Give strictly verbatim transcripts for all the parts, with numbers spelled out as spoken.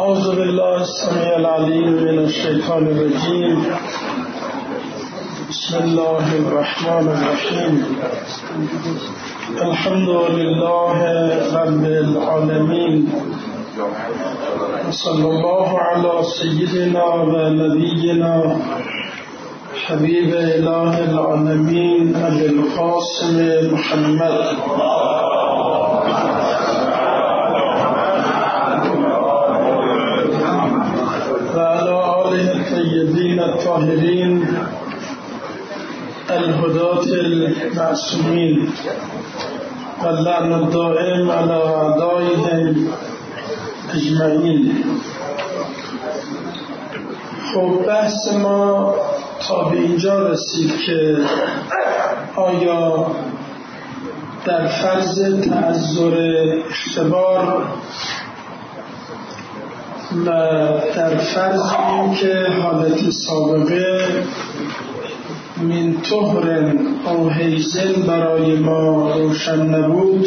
اعوذ بالله السمیع العلیم من الشیطان الرجیم. بسم الله الرحمن الرحیم. الحمد لله رب العالمین و صلی الله علی سیدنا و نبینا حبیب اله العالمین ابی القاسم محمد الطيبين الطاهرين الهداة المعصومين واللعن الدائم على أعدائهم أجمعين. خب بحث ما تا به اینجا رسید که آیا در فرض تعذر اختبار و در فرض این که حالت سابقه من طهر او حیزن برای ما روشن نبود،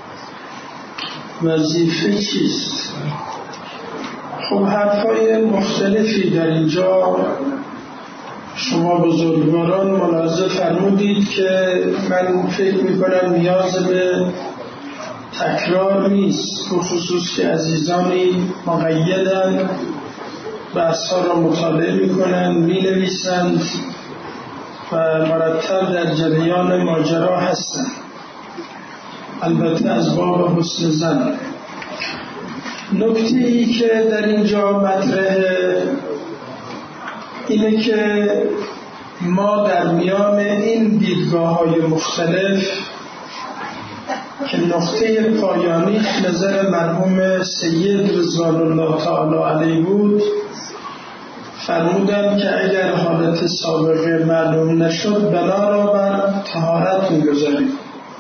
وظیفه چیست؟ خب حرفای مختلفی در اینجا شما بزرگواران ملاحظه فرمودید که من فکر میکنم نیاز به تکرار نیست، خصوص که عزیزانی مقیدن، بحث‌ها را مطالعه میکنن، مینویسند و مرتب در جریان ماجرا هستند، البته از باب حسن ظن. نکته‌ای که در اینجا مطرحه اینه که ما در میان این دیدگاه‌های مختلف که نقطه پایانی نظر مرحوم سید رضوان الله تعالی علیه بود، فرمودم که اگر حالت سابقه معلوم نشد بنا را بر طهارت می‌گذاریم.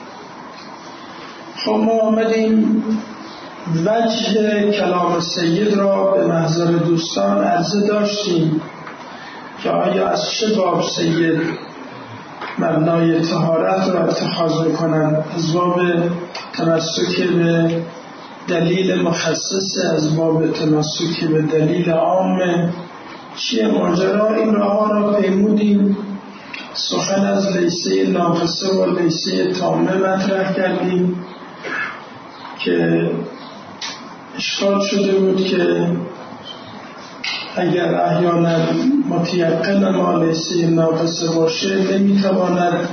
خب ما آمدیم وجه کلام سید را به محضر دوستان عرضه داشتیم که آیا از چه باب سید مبنای طهارت را اتخاذ میکنند، از باب تمسک به دلیل مخصص، از باب تمسک به دلیل عام، چیه ماجرا؟ این راه را پیمودیم، سخن از لیسه ناقصه و لیسه تامه مطرح کردیم که اشکال شده بود که اگر احیانا متیقن ما لیسه ناقصه باشه نمیتواند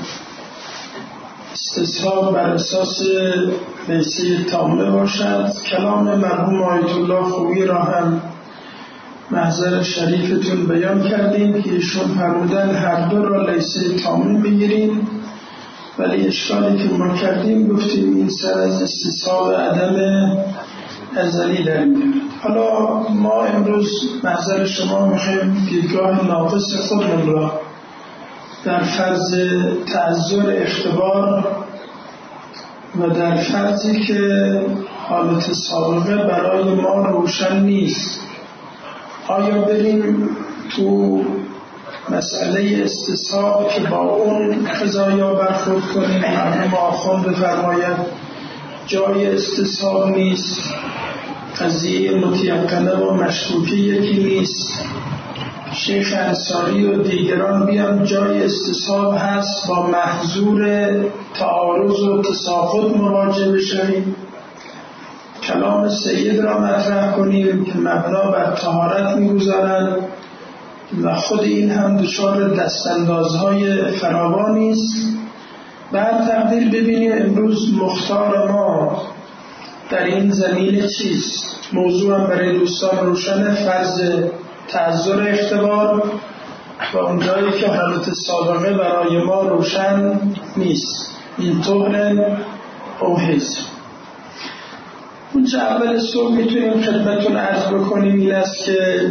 استصحاب بر اساس لیسه تامه باشد. کلام مرحوم آیت الله خویی را هم محضر شریفتون بیان کردیم که ایشون فرمودن هر دو را لیسه تامه بگیریم، ولی اشکالی که ما کردیم گفتیم این سر از استصحاب عدم ازلی در میاد. حالا ما امروز محضر شما میخوایم دیدگاه ناقص خودمون را در فرض تعذر اختبار و در فرضی که حالت سابقه برای ما روشن نیست، آیا بریم تو مسئله استصحاب که با اون قضایا برخورد کنیم؟ مرحوم آخوند بفرماید جای استصحاب نیست، قضیه متیقنه و مشکوکه یکی نیست، شیخ انصاری و دیگران بیان جای استصحاب هست، با محظور تعارض و تساقط مواجه بشویم، کلام سید را مطرح کنیم که مبنا بر طهارت میگذارند و خود این هم دچار دستاندازهای فراوانی است. بعد تقدیر ببینیم امروز مختار ما در این زمینه چیست. موضوع هم برای دوستان روشن، فرض تعذر اختبار و اونجایی که حالت سابقه برای ما روشن نیست، این طهر او حیز. اونجا اول صبح میتونیم خدمتون عرض بکنیم این است که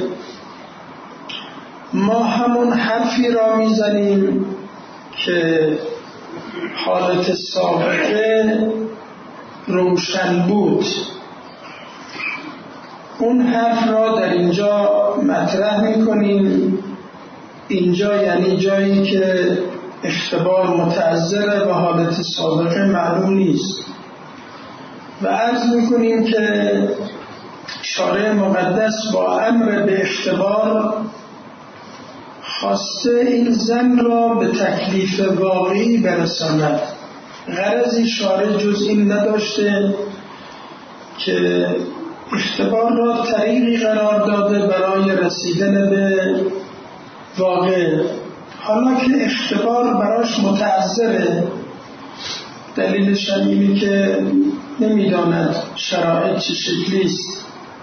ما همون حرفی را میزنیم که حالت سابقه روشن بود، اون حرف را در اینجا مطرح میکنیم. اینجا یعنی جایی که اختبار متعذره و حالت سابقه معلوم نیست و عرض میکنیم که شارع مقدس با امر به اختبار خواسته این زن را به تکلیف واقعی برساند. غرضی شارع جز این نداشته که اختبار را طریقی قرار داده برای رسیدن به واقع. حالا که اختبار براش متعذره، دلیلش هم اینه که نمیداند شرایط چه شکلی است.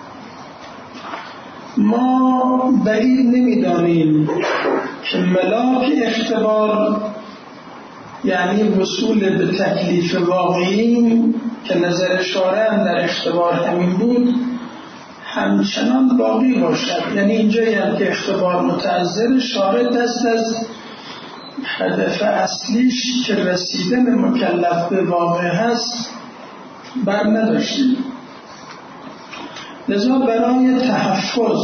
ما بعید نمیدانیم که ملاک اختبار یعنی وصول به تکلیف واقعی که نظر شارع هم در اختبار همین بود همچنان باقی باشد. یعنی اینجایی هم که اختبار متعذر، شارع دست از هدف اصلیش که رسیدن مکلف به واقع هست بر نداشتیم. لذا برای تحفظ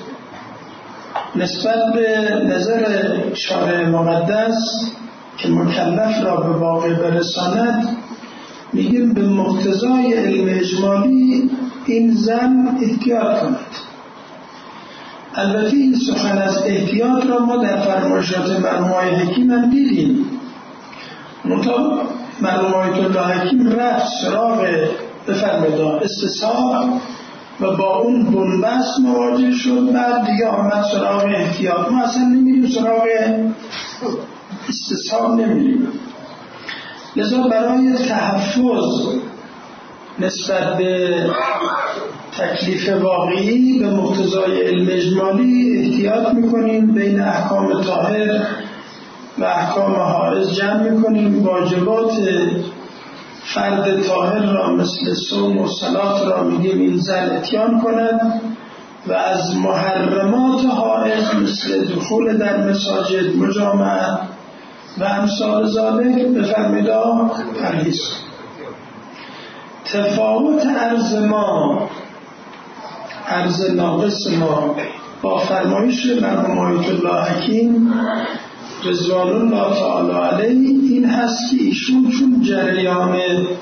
نسبت به نظر شارع مقدس که مکلف را به واقع برساند، میگیم به مقتضای علم اجمالی این زن احتیاط کند. البته این سخن از احتیاط را ما در فرمایشات مرحوم آقای حکیم هم دیدیم. منتها مرحوم آیت الله حکیم رفت سراغ بفرمایید استصحاب و با اون بنبست مواجه شد، بعد دیگه آمد سراغ احتیاط. ما اصلا نمیریم سراغ استصحاب، نمیریم. لذا برای تحفظ نسبت به تکلیف واقعی به مقتضای علم اجمالی احتیاط میکنیم، بین احکام طاهر و احکام حائض جمع میکنیم. واجبات فرد طاهر را مثل صوم و صلات را میگیم این زن اتیان کند و از محرمات حائض مثل دخول در مساجد، مجامعه و امثال ذالک بفرمایید پرهیز. تفاوت عرض ما، عرض ناقص ما با فرمایش مرحوم آیت الله حکیم رضوان الله تعالی علیه این هست که ایشون چون جریان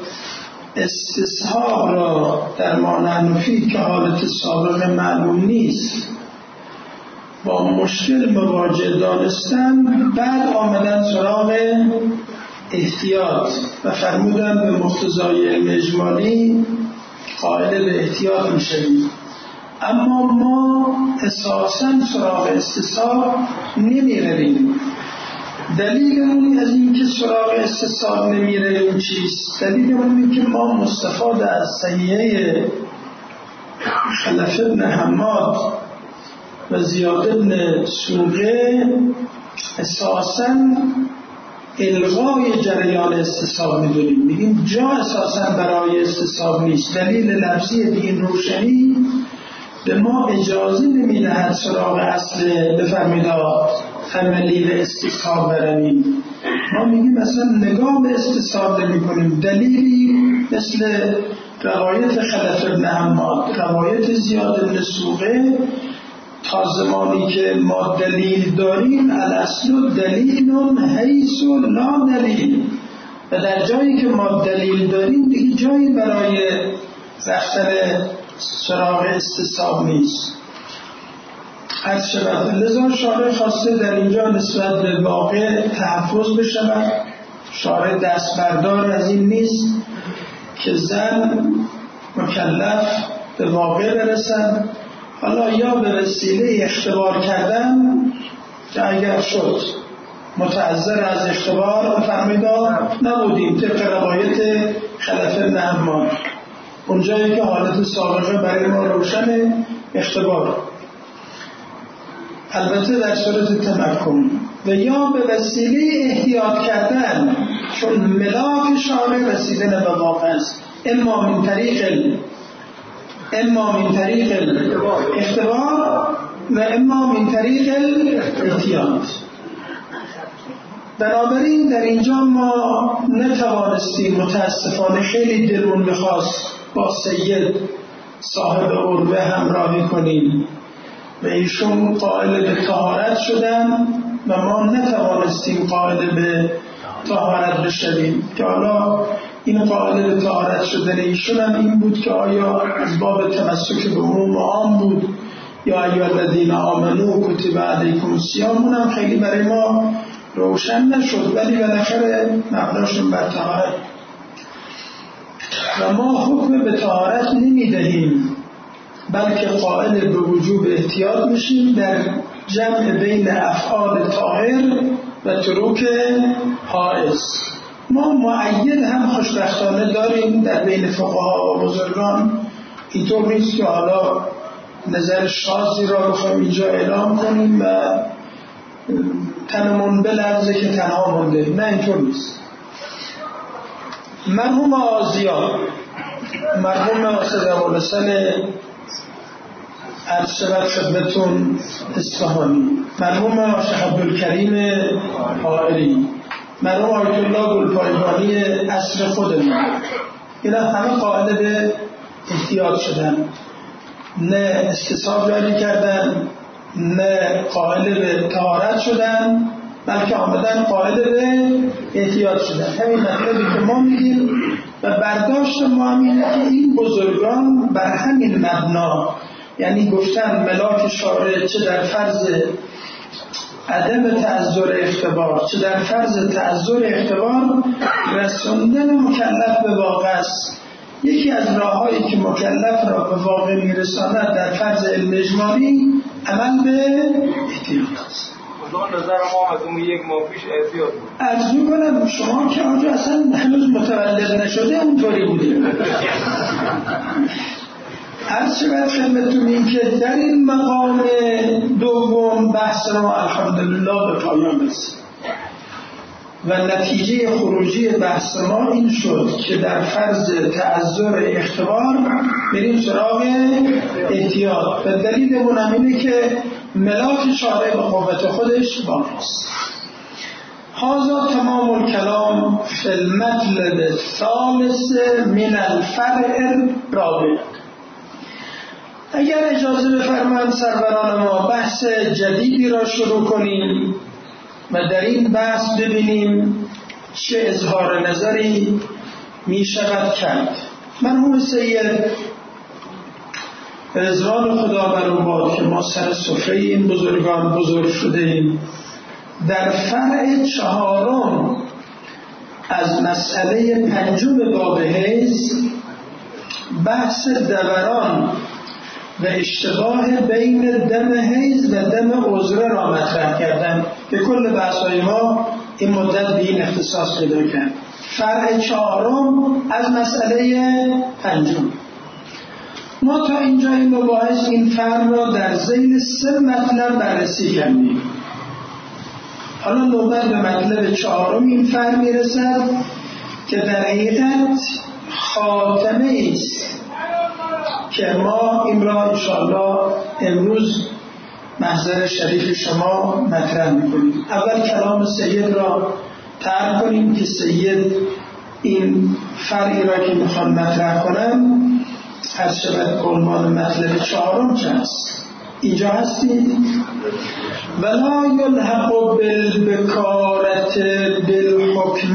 استصحاب را در مانعنفی که حالت سابق معلوم نیست با مشکل مواجه دانستن، بعد آمدن سراغ احتیاط و فرمودن به مقتضای علم اجمالی قائل به احتیاط میشویم. اما ما اساساً سراغ استصحاب نمیرویم. دلیلمون از این که سراغ استصحاب نمیرویم چیست؟ دلیلمون این که ما مستفاد از صحیحه خلف ابن حماد و زیاد ابن سوقه اساساً الغای جریان استصحاب میدونیم، میگیم جا اساساً برای استصحاب نیست. دلیل لفظی دین روشنی به ما اجازه نمیدهد سراغ اصل بفرمیداد عملی و استصحاب برمیم. ما میگیم اصلا نگاه به استصحاب نمی کنیم. دلیلی مثل روایت خلف ابن حماد، روایت زیاد ابن سوقه، تا زمانی که ما دلیل داریم الاصل دلیل حیث لا دلیل، و در جایی که ما دلیل داریم دیگه جایی برای رفتن سراغ استصحاب نیست. از شبه لذا شارع خواسته در اینجا نسبت به واقع تحفظ بشود. شارع دست بردار از این نیست که زن مکلف به واقع برسد. حالا یا به وسیله اختبار کردن که اگر شد متعذر از اختبار فرمیدار نبودیم طبق روایت خلف ابن حماد، اونجایی که حالت سابقه برای ما روشن اختبار، البته در صورت تمکن، و یا به وسیله احتیاط کردن، چون ملاک شارع رسیدن به واقع است، اما من طریق اما من طریق اختبار و اما من طریق احتیاط. بنابراین در اینجا ما نتوانستیم متاسفانه، خیلی دلمون می‌خواست با سید صاحب عربه همراهی کنیم و ایشون قائل به طهارت شدن و ما نتوانستیم قائل به طهارت بشویم، که حالا این قائل به طهارت شدن ایشون هم این بود که آیا از باب تمسک به عموم عام بود یا ایها الذین آمنوا کتب علیکم الصیام، اونم خیلی برای ما روشن نشد، ولی بالاخره مبناشون بر طهارت و ما حکم به طهارت نمیدهیم، بلکه قائل به وجوب احتیاط میشیم در جمع بین افعال طاهر و تروک حائز. ما مؤید هم خوشبختانه داریم در بین فقها و بزرگان، اینطور نیست که حالا نظر شاذی را بخوایم اینجا اعلام کنیم و تنمون بلرزه که تنها مونده، نه اینطور نیست. مرحوم آزیا، مرحوم آسد اولسن عرشبت خدمتون اصفهانی، مرحوم شیخ عبدالکریم حائری، مرحوم آیت الله گلپایگانی عصر خودمون، اینا همه قائل به احتیاط شدن، نه استصحاب جاری کردن، نه قائل به طهارت شدن، بلکه آمدن قائل به احتیاط شدن. همین مطلبی که ما میگیم و برداشت ما همینه که این بزرگان بر همین مبنا، یعنی گفتن ملاک شارع چه در فرض عدم تعذر اختبار چه در فرض تعذر اختبار رسوندن مکلف به واقع است. یکی از راههایی که مکلف را به واقع میرساند در فرض علم اجمالی عمل به احتیاط است. نظر ما از اون یک ماه پیش احتیاط بود. عرض می‌کنم شما که آنجا اصلا هنوز متولد نشده اونطوری بودیم. عرض شود خدمتتون این که در این مقام دوم بحث ما الحمدلله به پایان رسید و نتیجه خروجی بحث ما این شد که در فرض تعذر اختبار بریم سراغ احتیاط و دلیل اون هم اینه که ملاک شارع به قوت خودش باقی است. هذا تمام الکلام فی المطلب الثالث من الفرع الرابع. اگر اجازه بفرمایید سروران ما بحث جدیدی را شروع کنیم و در این بحث ببینیم چه اظهار نظری می شود کرد. مرحوم سید رضوان خدا بر او باد که ما سر سفره این بزرگان بزرگ شده ایم، در فرع چهارم از مسئله پنجم باب حیض بحث دوران و اشتباه بین دم حیض و دم عذره را مطرح کردن که کل بحث‌های ما این مدت به این اختصاص پیدا کرد. فرع چهارم از مسئله پنجم. ما تا اینجا این مباحث این فرع را در ذیل سه مطلب بررسی کردیم. حالا نوبت به مطلب چهارم این فرع میرسد که در حقیقت خاتمه است که ما این را انشاءالله امروز محضر شریف شما مطرح میکنیم. اول کلام سید را طرح کنیم که سید این فرعی را که میخوان مطرح کنم هر شبت عنوان مطلب چهارم چه هست. اینجا هستید؟ ولا یلحق بالبکارت بالحکم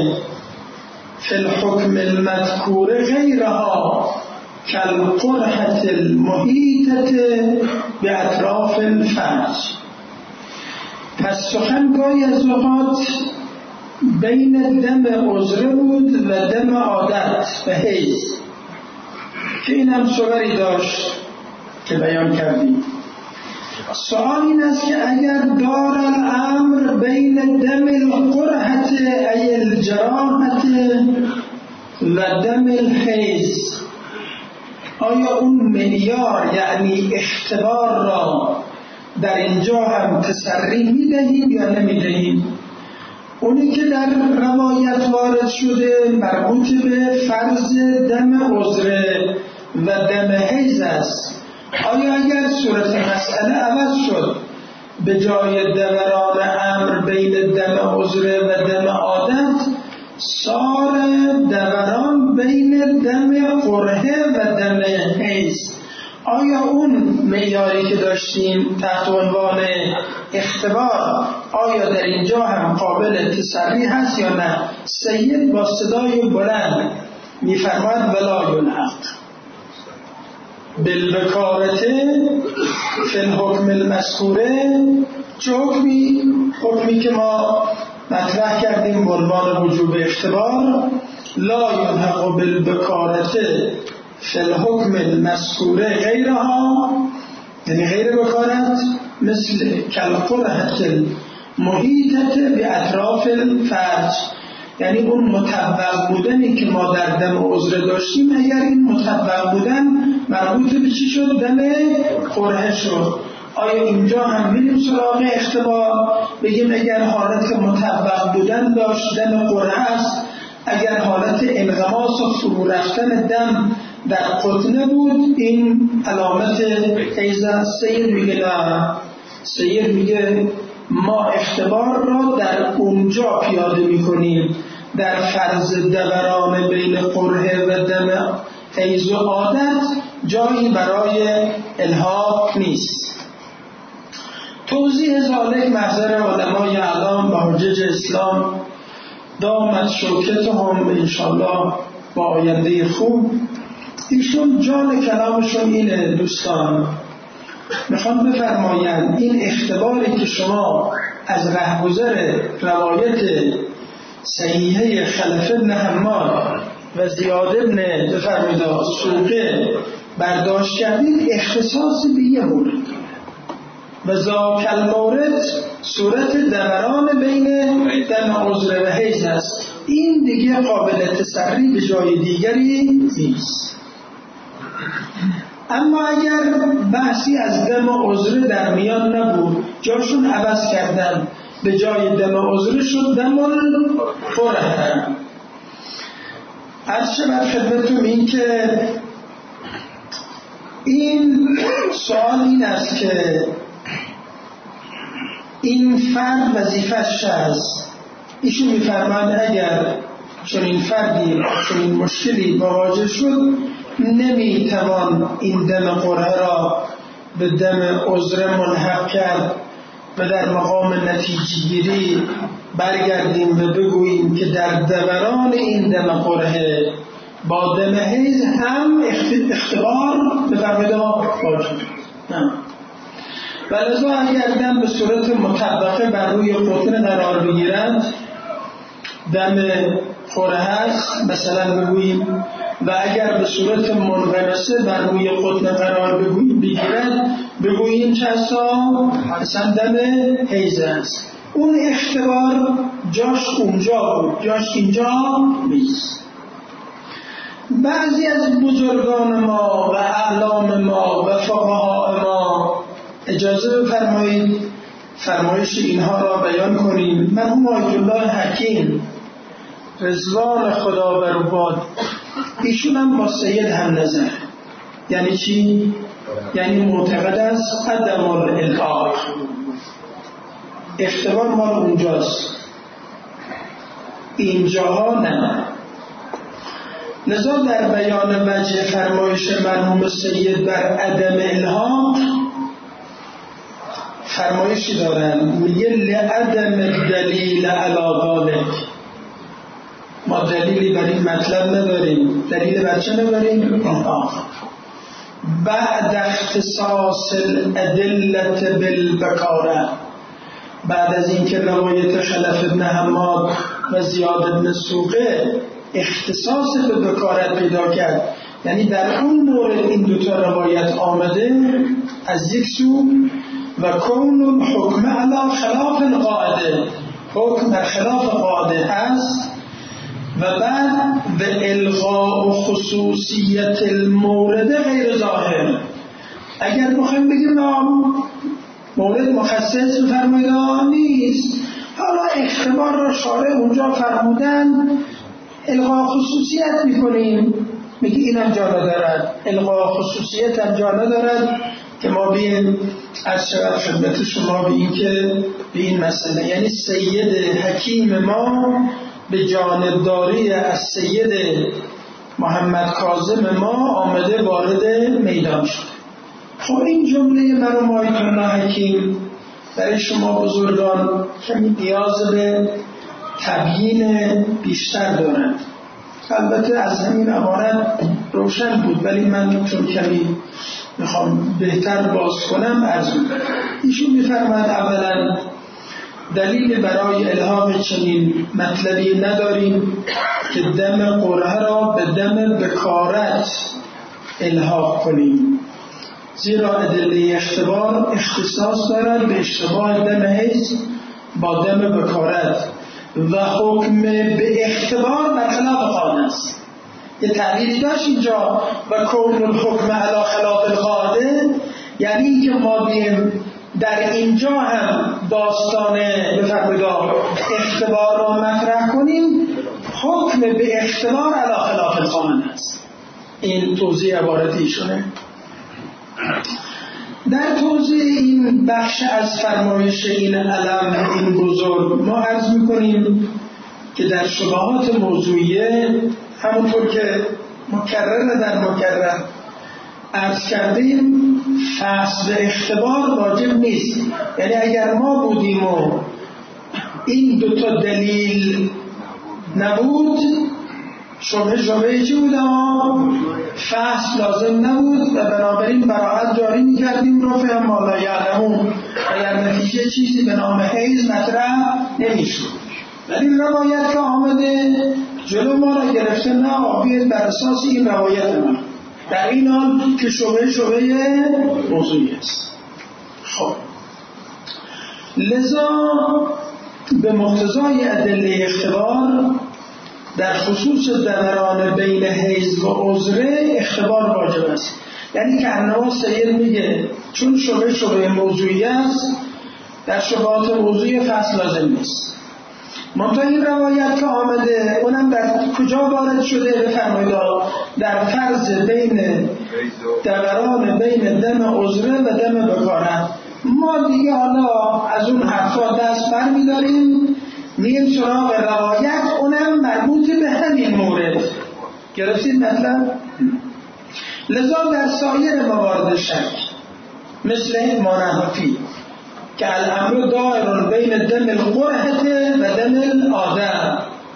فی الحکم المذکور غیرها کالقرحة المحیطة باطراف الفرج. پس سخن گاهی از اوقات بین دم عذره بود و دم عادت و حیض که این هم صوری داشت که بیان کردیم. سوال این است که اگر دار الامر بین دم القرحة ای الجراحة و دم الحیض، آیا اون معیار یعنی اختبار را در اینجا هم تسری میدهیم یا نمیدهیم؟ اونی که در روایت وارد شده مربوط به فرض دم عذره و دم حیض است. آیا اگر صورت مسئله عوض شد به جای دوران امر بین دم عذره و دم عادت صار دوران بین دم قرحه و دم حیض، آیا اون معیاری که داشتیم تحت عنوان اختبار آیا در اینجا هم قابل تسری هست یا نه؟ سید با صدای بلند میفرماید ولا یلحق بالبکارته فی الحکم المذکوره، چه حکمی؟ حکمی که ما مطرح کردیم به عنوان وجوب اختبار، لا یلحق بالبکارته فی الحکم المذکوره غیرها، یعنی غیر بکارت، مثل کالقرحة المحیطة باطراف الفرج، یعنی اون مطبق بودنی که ما در دم عذر داشتیم اگر این مطبق بودن مربوط به چی شد؟ دم قرحه شد. آیا اینجا هم میریم سراغ اختبار بگیم اگر حالت مطبق بودن داشت دم قرحه است، اگر حالت انغماس و فرو رفتن دم در قطنه بود این علامت حیض است؟ سید میگه نه، سید میگه ما اختبار را در اونجا پیاده میکنیم، در فرض دوران بین قرحه و دم حیض و عادت جایی برای الحاق نیست. توضیح ذالک محضر علمای اعلام و حجج اسلام دامت شوکتهم انشالله با آینده خوب. ایشون جان کلامشون اینه دوستان، میخوام بفرمایند این اختباری که شما از رهگذر روایت صحیحه خلف ابن حماد و زیاد ابن بفرمایید سوقه برداشت کردید اختصاص به یه مورد و ذاک المورد صورت دوران بین دم عذر و حیض است، این دیگه قابل تسری به جای دیگری نیست. اما اگر بحثی از دم عذر در میان نبود، جاشون عوض کردن، به جای دم عذر شد دم قرحه. عرض شد خدمتتون این که این سوال این است که این فرد وظیفه‌اش است. ایشون می‌فرمایند اگر چون این فردی چون این مشکلی مواجه شد نمیتوان این دم قرحه را به دم عذر ملحق کرد و در مقام نتیجه گیری برگردیم و بگوییم که در دوران این دم قرحه با دم حیض هم اختبار به فرمدا واجب نه. و لذا اگر دم به صورت مطبقه بر روی قطن قرار بگیرند دم قرحه است مثلا بگوییم، و اگر به صورت منغمسه بر روی قطن قرار بگیرد بگوییم که اصلا دم حیض است. اون اختبار جاش اونجا بود، جاش اینجا نیست. بعضی از بزرگان ما و اعلام ما و فقها ما اجازه بفرمایید فرمایش اینها را بیان کنیم. مرحوم آیت الله حکیم رضوان خدا بر او باد، ایشون هم با سید هم نظر. یعنی چی؟ یعنی معتقد است عدم الالحاق، اختبار مال اونجاست، اینجاها نه. لذا در بیان وجه فرمایش مرحوم سید بر عدم الحاق فرمایشی دارن، میگه لعدم دلیل علی ذلک، ما دلیلی بر این مطلب نداریم. دلیل بر چه نداریم؟ بعد اختصاص الادله بالبکاره، بعد از اینکه روایت خلف ابن حماد و زیاد ابن سوقه اختصاص به بکارت پیدا کرد، یعنی در اون مورد این دوتا روایت آمده از یک سو و کون حکم علی خلاف القاعده، حکم بر خلاف قاعده هست، و بعد به الغاء خصوصیت المورد غیر ظاهر. اگر بخوایم بگیم مورد مخصص فرمایده نیست، حالا اختبار را شارع اونجا فرمودن الغاء خصوصیت میکنیم، میگه اینم جا ندارد، الغاء خصوصیت هم جا ندارد که ما بیم از شبت خدمت شما به این که به این مسئله، یعنی سید حکیم ما به جانبداری از سید محمد کاظم ما آمده وارد میدان شد. خب این جمله مرحوم آیت الله حکیم برای شما بزرگان کمی نیاز به تبیین بیشتر دارند. البته از همین عبارت روشن بود، ولی من چون کمی میخوام بهتر باز کنم عرض می‌کنم. ایشون می‌فرماید اولا دلیل برای الحاق چنین مطلبی نداریم که دم قرعه را به دم بکارت الحاق کنیم، زیرا ادله اختبار اختصاص دارد به اشتباه دم حیض با دم بکارت و حکم به اختبار برخلاف قاعده است. یه تعبیری داشت اینجا و کون الحکم علی خلاف القاعده، یعنی اینکه ما بیم در اینجا هم داستان بفرمایید اختبار رو مطرح کنیم، حکم به اختبار علی خلاف القاعده است. این توضیح عبارت ایشونه. در توضیح این بخش از فرمایش این علم این بزرگ ما عرض میکنیم که در شبهات موضوعیه همونطور که مکرر در مکرر عرض کردیم فصل اختبار واجب نیست. یعنی اگر ما بودیم و این دوتا دلیل نبود شبه شبه چی بود؟ اما فصل لازم نبود و بنابراین براعت جاری میکردیم رفع ما لا یعلمون و در نتیجه چیزی به نام حیض مطرح نمیشد. ولی روایت که آمده جلو ما را گرفته نه آبید بر اساس این روایت ما در این حال که شبه شبه موضوعی است. خب لذا به مقتضای ادله اختبار در خصوص دوران بین حیض و عذره اختبار واجب است. یعنی که انما سید میگه چون شبه شبه موضوعی است در شبهات موضوعی فصل لازم نیست. منتها این روایت که آمده اونم در کجا وارد شده بفرمایید؟ در فرض بین دوران بین دم عذره و دم بکارت. ما دیگه حالا از اون حرفا دست بر می‌داریم میریم سراغ روایت اونم مربوط به همین مورد. گرفتید مطلب؟ لذا در سایر موارد شک مثل مانحفی که الامر دائر بین دم القرحه و دم الآدم،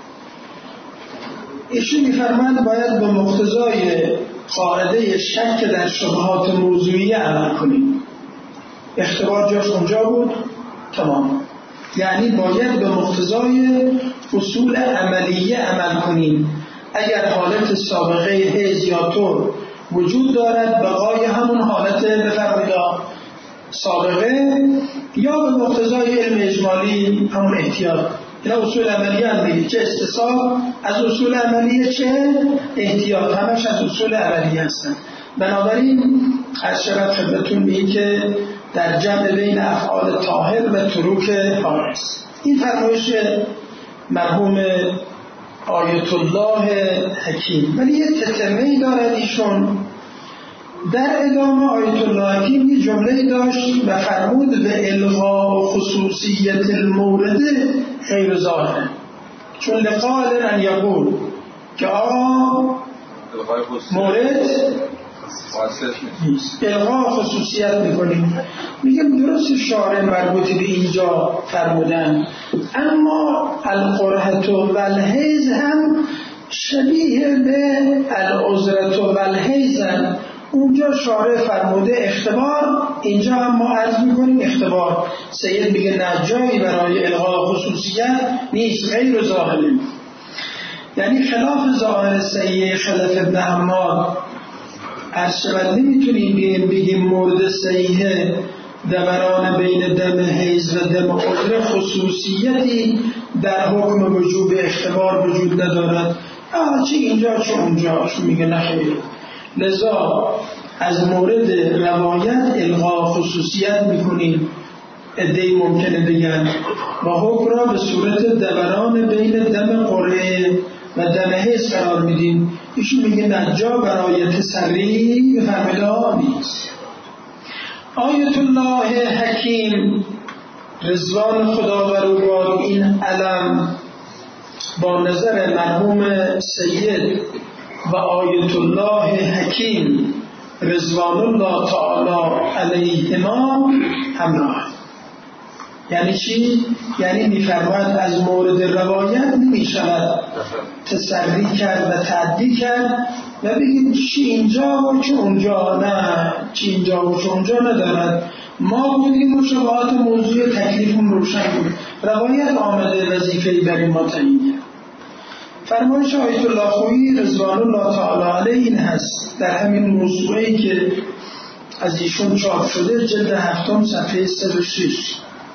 ایشون می‌فرماند باید به مقتضای قاعده شک در شبهات موضوعیه عمل کنیم. اختبار جاش اونجا بود تمام. یعنی باید به مقتضای اصول عملیه عمل کنیم. اگر حالت سابقه حیض یا طهر وجود دارد بقای همون حالت بفرمایید سابقه، یا به مقتضای علم اجمالی همون احتیاط. اینا اصول عملیه هم میگه، چه استصحاب از اصول عملیه چه احتیاط، همش از اصول عملیه هستن. بنابراین از شرط خدمتون میگه که در جمع بین افعال طاهر و تروک حارس. این فرمایش مرحوم آیت الله حکیم. ولی یه تتمه‌ای دارد ایشون در ادامه. آیت الله حکیم یه جمله داشت و فرمود به الغاء خصوصیت المورد غیر ظاهر، چون لقال ان یقول که آقا مورد الغاء خصوصیت میکنیم. میگم درست شارع مربوط به اینجا فرمودن، اما القرحة و الحیض هم شبیه به العذرة و الحیض. اونجا شارع فرموده اختبار، اینجا هم ما عرض میکنیم اختبار. سید میگه نه جایی برای الغاء خصوصیت نیست، غیر ظاهری. یعنی خلاف ظاهر سید خلف ابن حماد از شود نمیتونیم بگیم بگیم مورد صحیح دوران بین دم حیض و دم عذر خصوصیتی در حکم وجوب اختبار وجود ندارد. آه چی اینجا چه اونجا چون میگه نخیر. لذا از مورد روایت الغاء خصوصیت میکنیم. ادعی ممکنه بگن و حکم را به صورت دوران بین دم قرعه و دم حیض قرار میدیم. ایشون میگه نجا برای تسری بفرمایید نیست. آیت الله حکیم رضوان خدا بر او باد این علم با نظر مرحوم سید و آیت الله حکیم رضوان الله تعالی علیهما همراه. یعنی چی؟ یعنی می‌فرماید از مورد روایت نمی‌شود تسری کرد و تعدی کرد و بگید چی اینجا و چی اونجا. نه، چی اینجا و چی اونجا ندارد. ما بودیم و شبهات موضوع تکلیفون روشن بود، روایت آمده وظیفه‌ای برای ما تعیین کرد. فرمایش آیت الله خویی رضوان الله تعالی علیه این هست در همین موضوعی که از ایشون چاپ شده، جلد هفتم صفحه صد و شش.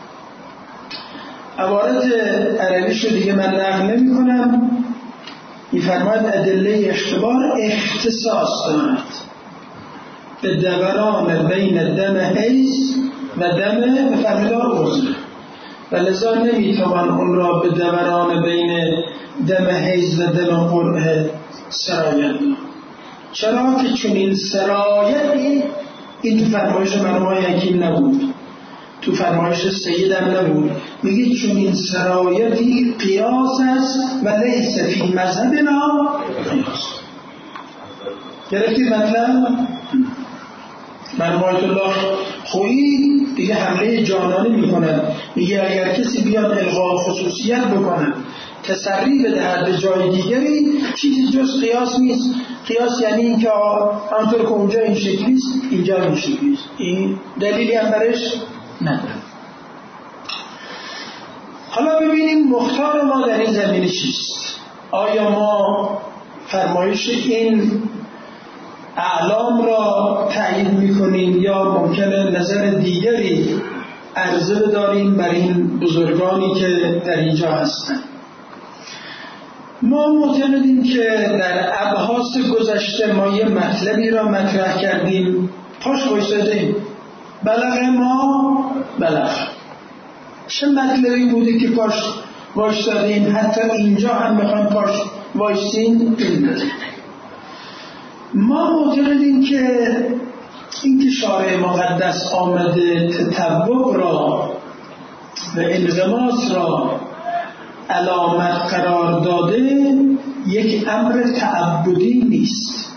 عبارت عربیشو دیگه من نقل نمی کنم. می‌فرماید ادله اختبار اختصاص دارد به دوران بین دم حیض و دم بفرمدار عضو و لذا نمیتوان اون را به دوران بین دم حیض و دم قرعه سرایت داد. چرا که چون این سرایتی این تو فرمایش مرحوم حکیم نبود، تو فرمایش سیدم نبود. میگه چون این سرایتی قیاس است و لیس فی مذهبنا قیاس. گرفتید مطلب؟ مرحوم آیت الله خویی دیگه حمله جانانه میکنن، میگه اگر کسی بیاد الغاء خصوصیت بکنه تسری بدهد به جای دیگری، چیزی جز قیاس نیست. قیاس یعنی این که آنطور که اونجا این شکلیست اینجا این شکلیست. این دلیلی هم برش نداره. حالا ببینیم مختار ما در این زمینه چیست. آیا ما فرمایش این اعلام را تایید میکنیم یا ممکنه نظر دیگری عرضه داریم بر این بزرگانی که در اینجا هستند؟ ما معتقدیم که در ابحاث گذشته ما یه مطلبی را مطرح کردیم، پاش وایسادیم، بلغ ما بلغ. چه مطلبی بوده که پاش وایسادیم؟ حتی اینجا هم بخوایم پاش وایسیم. ما معتقدیم که این که شارع مقدس آمده تطبق را و انغماس را علامت قرار داده یک امر تعبدی نیست،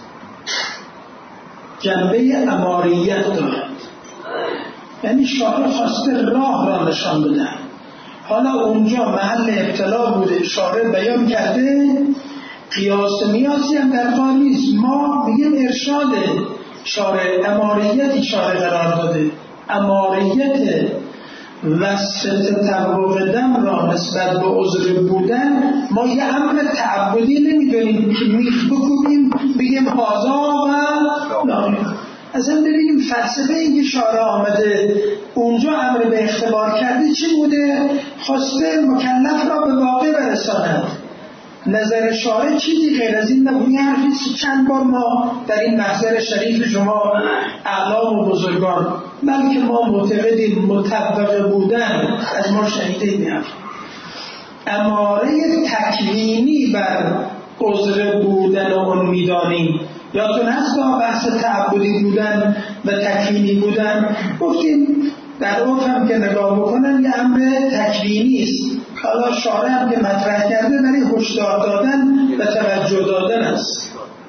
جنبه اماریت دارد. یعنی شارع خواسته راه را نشان بده. حالا اونجا محل ابتلا بوده، شارع بیان کرده، قیاس میاسی هم در کار نیست. ما میگیم ارشاده، شارع اماریتی شارع قرار داده. اماریت وصف تطبق دم را نسبت به عذر بودن ما یه امر تعبدی نمیدونیم که میخ بکنیم بگیم هازا و لا. اصلا ببینیم فلسفه این که شارع آمده اونجا امر به اختبار کرده چی بوده؟ خواسته مکلف را به واقع برساند. نظر شارع چیزی غیر از این نبود. حرفی چند بار ما در این محضر شریف شما اعلام و بزرگان، بلکه ما معتقدیم مطبق بودن از ما شنیده میاد. اماره تکوینی بر عذر بودن و اون میدانیم. یادتون هست با بحث تعبدی بودن و تکوینی بودن گفتیم در عرف هم که نگاه بکنن یه امر تکوینی است. حالا شارع هم که مطرح کرده برای هشدار دادن و توجه دادن است.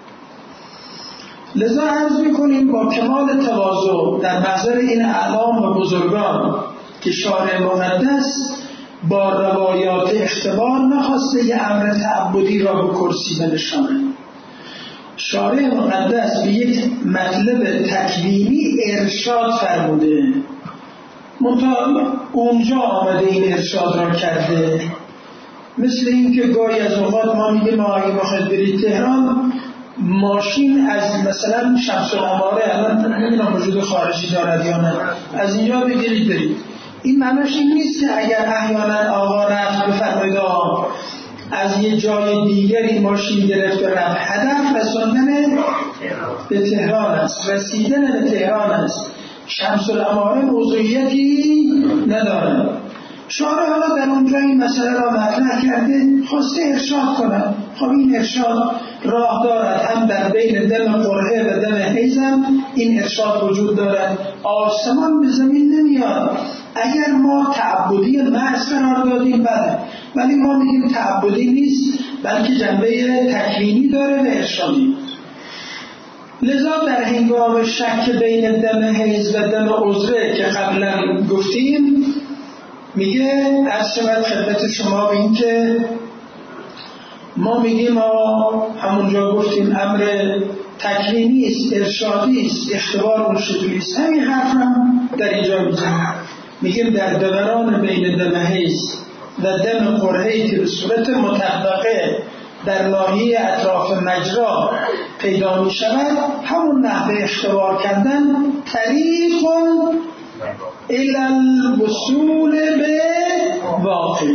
لذا عرض میکنیم با کمال تواضع در محضر این اعلام و بزرگان که شارع مقدس با روایات اختبار نخواسته یه امر تعبدی را به کرسی بنشانه. شارع مقدس به یک مطلب تکوینی ارشاد فرموده، منتها اونجا آمده این ارشاد را کرده. مثل این که گاهی از اوقات ما میگیم ما اگه بخواید برید تهران، ماشین از مثلا شمس العماره الان نمیدونم وجود خارجی دارد یا نه، از اینجا بگیرید برید. این معناش این نیست که اگر احیانا آقا رفت بفرمایید از یه جای دیگری ماشین گرفت و رفت، هدف رساندن به تهران است، رسیدن به تهران است. شمس العماره موضوعیتی نداره. شارع حالا در اونجا این مسئله را مطرح کرده، خواسته ارشاد کنه. خب این ارشاد راه دارد، هم در بین دم قرعه و دم حیض هم این ارشاد وجود دارد. آسمان به زمین نمیاد. اگر ما تعبدی محض قرار دادیم بله، ولی ما میگیم تعبدی نیست، بلکه جنبه تکوینی داره و ارشادی. لذا در هنگام شک بین دم حیض و دم عذره که قبلا گفتیم میگه از شود خدمت شما به این که ما میگیم ما همونجا گفتیم امر تکوینی است، ارشادی است، اختبار و رشدی است. همین حرف هم در اینجا میزنیم، میگیم در دوران بین دم حیض و دم قرهی که به صورت مطبقه در ناحیه اطراف مجرا پیدا می شود، همون نحوه اختبار کردن طریق الی الوصول به واقع،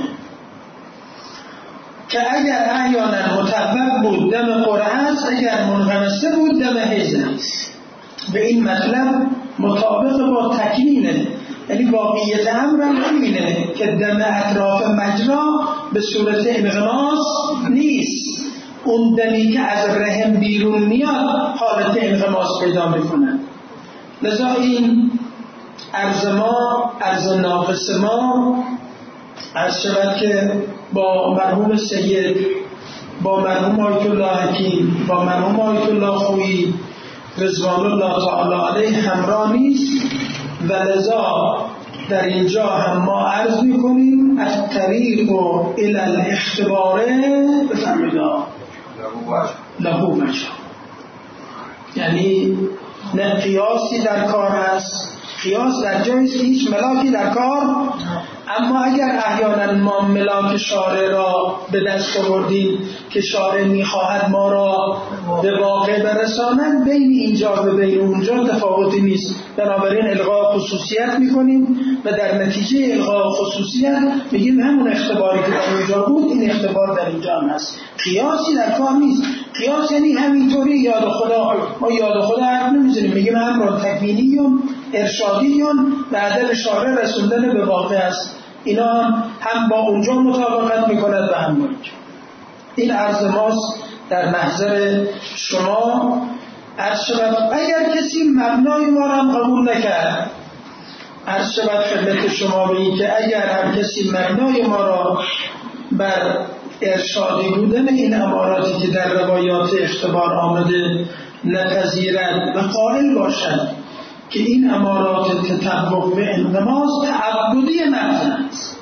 که اگر احیانا مطبق بود دم قرعه است، اگر منغمسه بود دم حیض است. به این مطلب مطابق با تکوینه، یعنی واقعیت امر اینه که دم اطراف مجرا به صورت انغماس نیست، اون دمی که از رحم بیرون میاد حالت انغماس پیدا میکنه. لذا این عرض ما عرض ناقص ما عرض شود که با مرحوم سید، با مرحوم آیت الله حکیم، با مرحوم آیت الله خویی رضوان الله تعالی علیه همراه نیست و لذا در اینجا هم ما عرض میکنیم از طریق و الی الاختباره بفرمیدا لهو وجه، یعنی نه قیاسی در کار هست، قیاس در جایی است که هیچ ملاکی در کار، اما اگر احیانا ما ملاک شارع را به دست آوردیم که شارع میخواهد ما را به واقع برساند، بین اینجا و بین اونجا تفاوتی نیست، بنابراین الغاء خصوصیت میکنیم و در نتیجه الغاء خصوصیت میگیم همون اختباری که در اونجا بود این اختبار در اینجا هم هست. قیاسی در کار نیست. قیاس یعنی همینطوری یاد خدا، ما یاد خدا حرف نمیزنیم، میگیم امر تکوینیون ارشادیون و عدل شارع رسوندن به واقع است. اینا هم با اونجا مطابقت میکند و هم با اینجا. این عرض ماست در محضر شما. عرض شود اگر کسی مبنای ما را هم قبول نکرد، عرض شود خدمت شما به این که اگر هم کسی مبنای ما را بر ارشادی بودن این اماراتی که در روایات اختبار آمده نپذیرد و قائل باشد که این امارات تطبق به انغماس تعبدی متن است،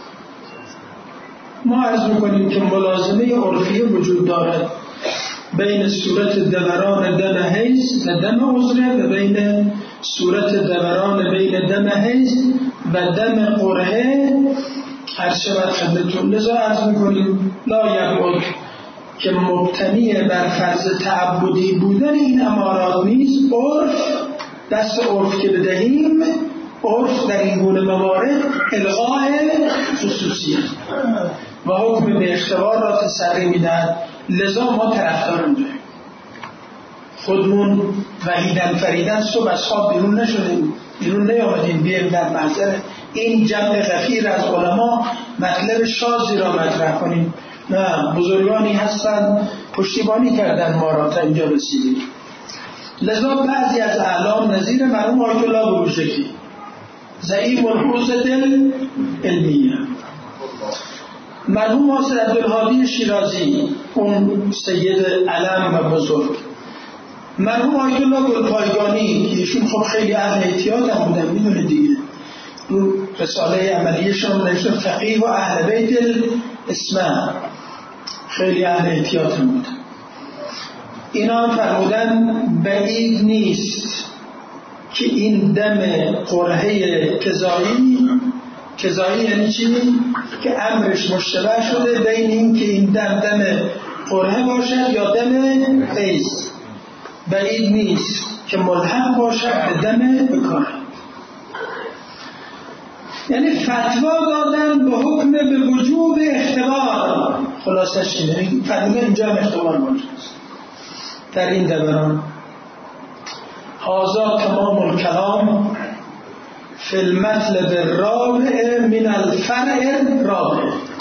ما عرض میکنیم که ملازمه عرفی وجود دارد بین صورت دوران دم حیض و دم عذره و بین صورت دوران بین دم حیض و دم قرهه. عرض شود خدمتون لذا عرض میکنیم لا یبعد که مبتنی بر فرض تعبدی بودن این امارات نیست، عرف دست عرف که بدهیم، عرف در این گونه موارد الغاء خصوصیت و حکم به اختبار را تسری میدهد. لذا ما طرفدار داریم، خودمون وحیدن فریدن صبح از خواب بیرون نشدیم، بیرون نیامدیم بیایم در محضر این جمع غفیر از علما مطلب شاذی را مطرح کنیم. نه، بزرگانی هستند پشتیبانی کردن ما را تا اینجا رسیدیم. لذا بعضی از اعلام نظیر مرحوم آیت الله بروجردی زعیم الحوزه العلمیه، مرحوم ناصر عبدالهادی شیرازی اون سید علم و بزرگ، مرحوم آیت الله گلپایگانی که ایشون خب خیلی اهل احتیاط هم بودن، میدونه دیگه، اون رساله عملیشون نوشته فقیه و اهل بیت الاسماء، خیلی اهل احتیاط هم بودن. اینا فرمودن بعید نیست که این دم قرهه کذایی، کذایی یعنی چی؟ که امرش مشتبه شده بین این که این دم دم قرهه باشد یا دم حیض، بعید نیست که ملحق باشد به دم بکاره. یعنی فتوا دادن به حکم به وجوب اختبار، خلاصش اینه، فرمودن اینجا اختبار باشه در این دوران. هذا تمام الکلام فی المطلب الرابع من الفرع الرابع.